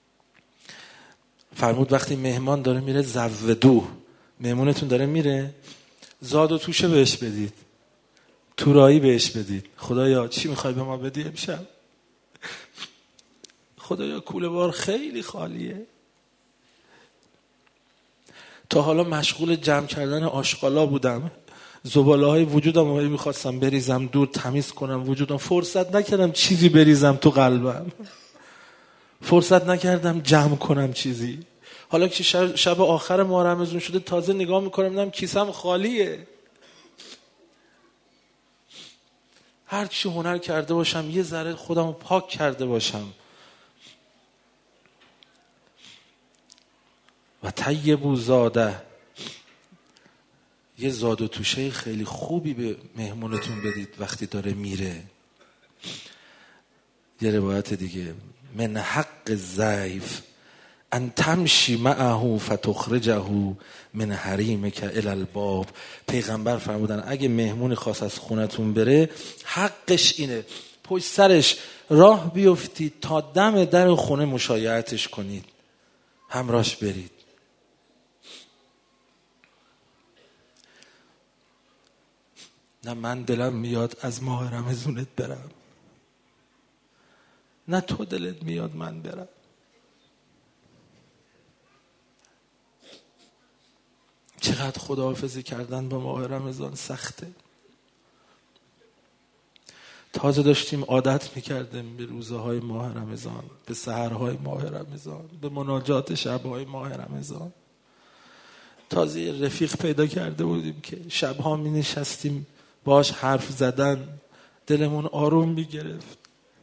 فرمود وقتی مهمان داره میره زودو، مهمونتون داره میره، زاد و توشه بهش بدید، تورایی بهش بدید. خدایا چی میخوای به ما بدی امشب؟ خدایا کوله بار خیلی خالیه. تا حالا مشغول جمع کردن آشغالا بودم، زباله های وجودم رو میخواستم بریزم دور، تمیز کنم وجودم، فرصت نکردم چیزی بریزم تو قلبم، فرصت نکردم جمع کنم چیزی. حالا که شب آخر ماه رمضان شده تازه نگاه میکنم دیدم کیسم خالیه. هر چی هنر کرده باشم یه ذره خودم رو پاک کرده باشم. و طیبوا زاده، یه زاد و توشه خیلی خوبی به مهمونتون بدید وقتی داره میره. یه روایت دیگه، من حق الضیف ان تمشی معه فتخرجه من حریمک الی الباب. پیغمبر فرمودن اگه مهمونی خواست از خونتون بره، حقش اینه پشت سرش راه بیفتید تا دم در خونه مشایعتش کنید، همراهش برید. نه من دلم میاد از ماه رمضانت برم، نه تو دلت میاد من برم. چقدر خداحافظی کردن با ماه رمضان سخته. تازه داشتیم عادت میکردیم به روزهای ماه رمضان، به سحرهای ماه رمضان، به مناجات شبهای ماه رمضان. تازه رفیق پیدا کرده بودیم که شبها می نشستیم باش حرف زدن دلمون آروم می گرفت.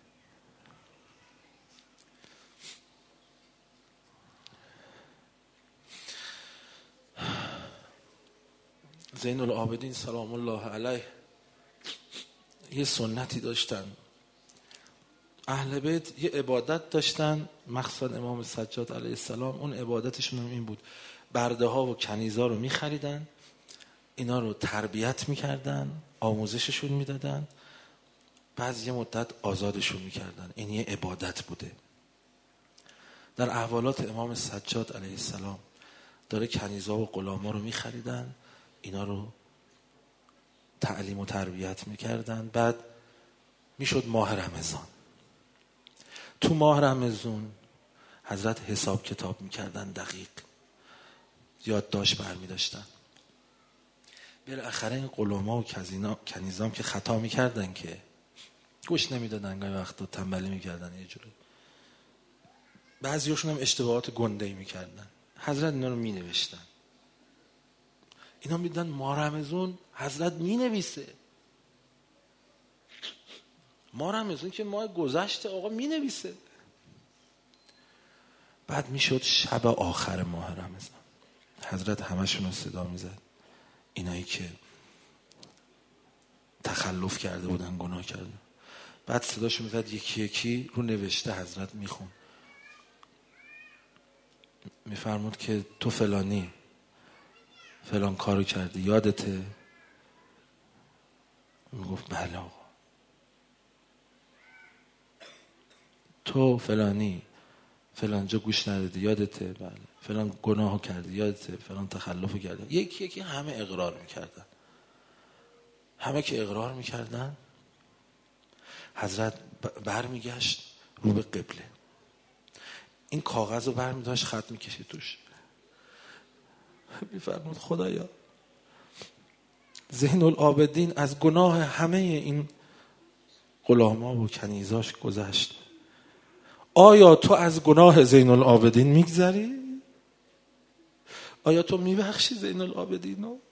زین العابدین سلام الله علیه یه سنتی داشتن. اهل بیت یه عبادت داشتن، مخصوصا امام سجاد علیه السلام. اون عبادتشون هم این بود، برده ها و کنیزا رو می خریدن، اینا رو تربیت می کردن، آموزششون می دادن، بعد یه مدت آزادشون می کردن. این یه عبادت بوده. در احوالات امام سجاد علیه السلام داره کنیزا و غلاما رو می خریدن، اینا رو تعلیم و تربیت می کردن. بعد می شد ماه رمضان. تو ماه رمضان حضرت حساب کتاب می کردن، دقیق یادداشت برمی داشتن. بالاخره این غلاما و کنیزام که خطا می کردن که گوش نمی دادن، گاهی وقتا تنبلی می کردن، یه جوری بعضیاشون هم اشتباهات گنده‌ای می کردن. حضرت اینا رو می نوشتن. اینا می دیدن ماه رمضان حضرت می نویسه. ماه رمضان که ماه گذشته آقا می نویسه. بعد می شد شب آخر ماه رمضان، حضرت همشون رو صدا می زد، اینایی که تخلف کرده بودن، گناه کرده. بعد صداشو می زد یکی یکی رو نوشته حضرت می خون. می فرمود که تو فلانی فلان کارو کردی، یادته؟ می گفت بله آقا. تو فلانی فلان جا گوش ندادی، یادته؟ بله. فلان گناهو کردی، یادته؟ فلان تخلفو کردی. یکی یکی همه اقرار میکردن. همه که اقرار میکردن حضرت برمیگشت رو به قبله، این کاغذ رو برمیداشت خط میکشید توش، میفرمود خدایا زین العابدین از گناه همه این غلاما و کنیزاش گذشت، آیا تو از گناه زین العابدین میگذری؟ آیا تو میبخشی زین العابدین رو؟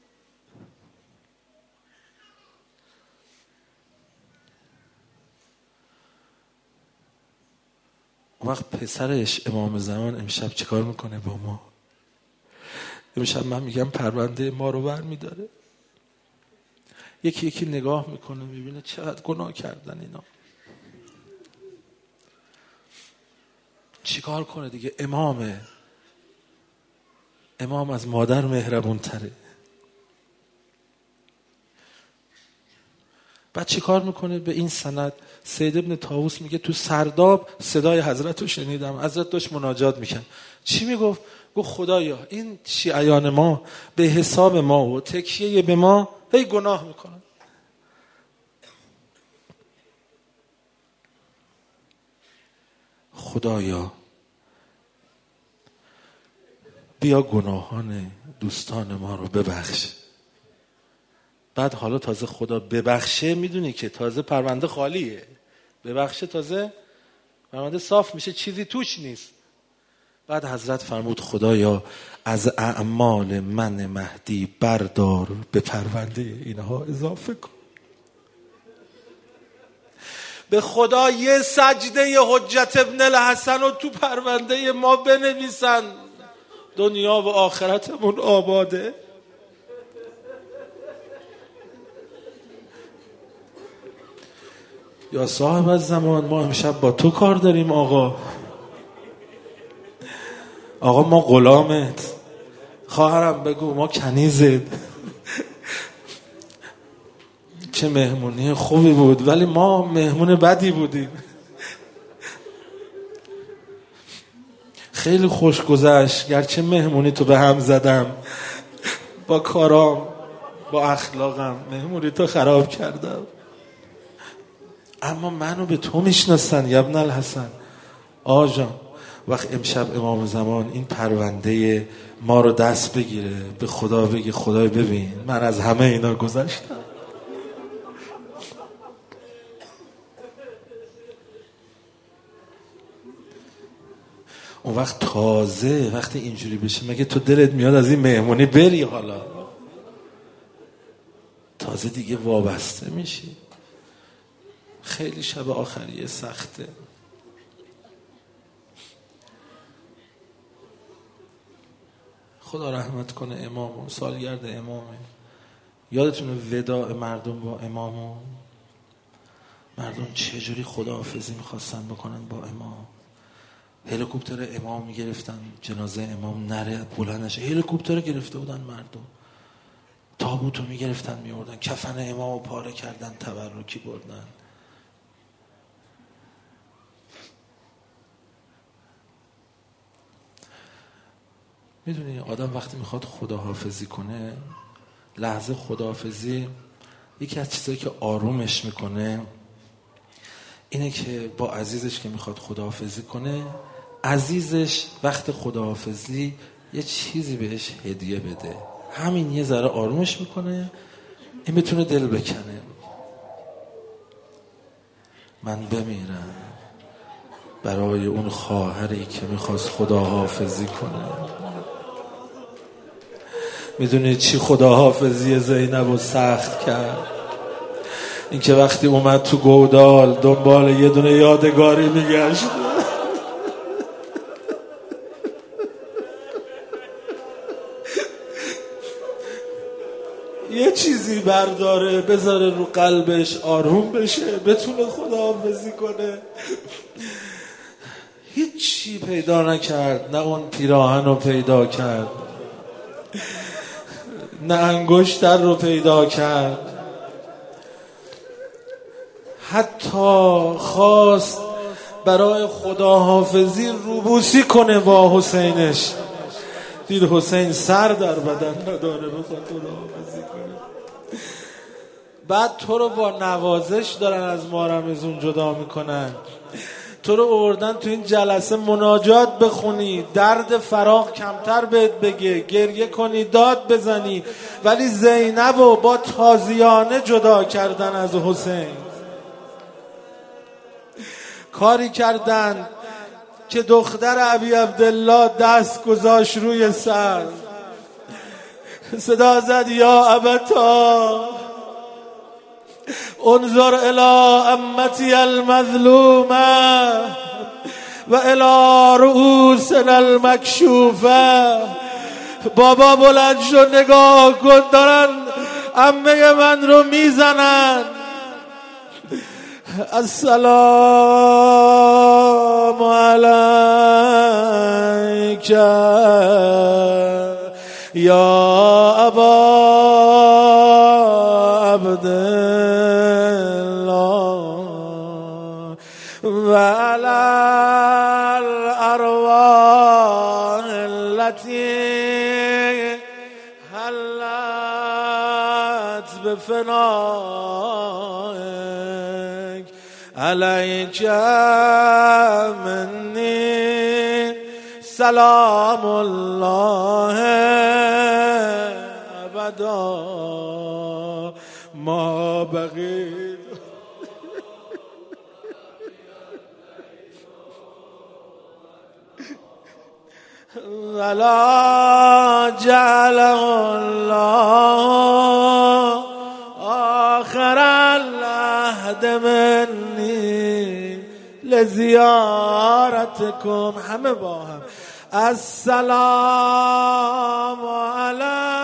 اون وقت پسرش امام زمان امشب چیکار میکنه با ما؟ امشب من میگم پرونده ما رو برمیداره، یکی یکی نگاه میکنه، میبینه چقدر گناه کردن اینا. چیکار کنه دیگه؟ امام از مادر مهربون تره. بعد چیکار میکنه؟ به این سند سید ابن طاووس میگه تو سرداب صدای حضرت رو شنیدم، حضرت داشت مناجات میکرد. چی میگفت؟ گفت خدایا این شیعیان ما به حساب ما و تکیه به ما هی گناه میکنن. خدایا بیا گناهان دوستان ما رو ببخش. بعد حالا تازه خدا ببخشه، میدونی که تازه پرونده خالیه. ببخشه تازه پرونده صاف میشه، چیزی توش نیست. بعد حضرت فرمود خدایا از اعمال من مهدی بردار، به پرونده اینها اضافه کن. به خدا یه سجده حجت ابن الحسن رو تو پرونده ما بنویسن، دنیا و آخرتمون آباده. یا صاحب الزمان ما امشب با تو کار داریم آقا ما غلامت. خواهرم بگو ما کنیزت. چه مهمونی خوبی بود، ولی ما مهمون بدی بودیم. خیلی خوش گذشت گرچه مهمونی تو به هم زدم، با کارام با اخلاقم مهمونی تو خراب کردم، اما منو به تو میشناسن یا ابن الحسن. آجان وقت امشب امام زمان این پرونده ما رو دست بگیره، به خدا بگی خدای ببین من از همه اینا گذشتم. اون وقت تازه وقتی اینجوری بشه مگه تو دلت میاد از این مهمونی بری؟ حالا تازه دیگه وابسته میشی. خیلی شب آخریه سخته. خدا رحمت کنه امامو، سالگرد امامه. یادتونه وداع مردم با امامو؟ مردم چجوری خداحافظی میخواستن بکنن با امام. هلیکوپتر امام میگرفتن جنازه امام نره بلندش، هلیکوپتر گرفته بودن مردم، تابوتو میگرفتن میوردن، کفن امامو پاره کردن تبرکی بردن. میدونی آدم وقتی میخواد خداحافظی کنه، لحظه خداحافظی یکی از چیزایی که آرومش میکنه اینه که با عزیزش که میخواد خداحافظی کنه، عزیزش وقت خداحافظی یه چیزی بهش هدیه بده. همین یه ذره آرومش میکنه، این بتونه دل بکنه. من بمیرم برای اون خواهری که میخواست خداحافظی کنه. میدونی چی خداحافظی زینب رو سخت کرد؟ این که وقتی اومد تو گودال دنبال یه دونه یادگاری میگشت، یه چیزی برداره بذاره رو قلبش آروم بشه، بتونه خداحافظی کنه. هیچی پیدا نکرد، نه اون پیراهن رو پیدا کرد، نه انگشتر رو پیدا کرد. حتی خواست برای خداحافظی روبوسی کنه با حسینش، دید حسین سر در بدن نداره بخواد خداحافظی کنه. بعد تو رو با نوازش دارن از ماه رمضان جدا میکنن، تو رو آوردن تو این جلسه مناجات بخونی، درد فراق کمتر بهت بگه، گریه کنی، داد بزنی، ولی زینب رو با تازیانه جدا کردن از حسین. کاری کردن که دختر ابی عبدالله دست گذاشت روی سر، صدا زد یا ابتا انظر الى امتی المظلومه و الى رؤوسنا المکشوفه. بابا بلند شو نگاه کن، دارن عمه من رو میزنن. السلام عليك يا أبا عبد الله وعلى الأرواح التي هلت بفنائك عليك مني سلام الله أبدا ما بقيت ولا جعله الله آخر العهد مني لزيارتكم. همه با هم السلام علیکم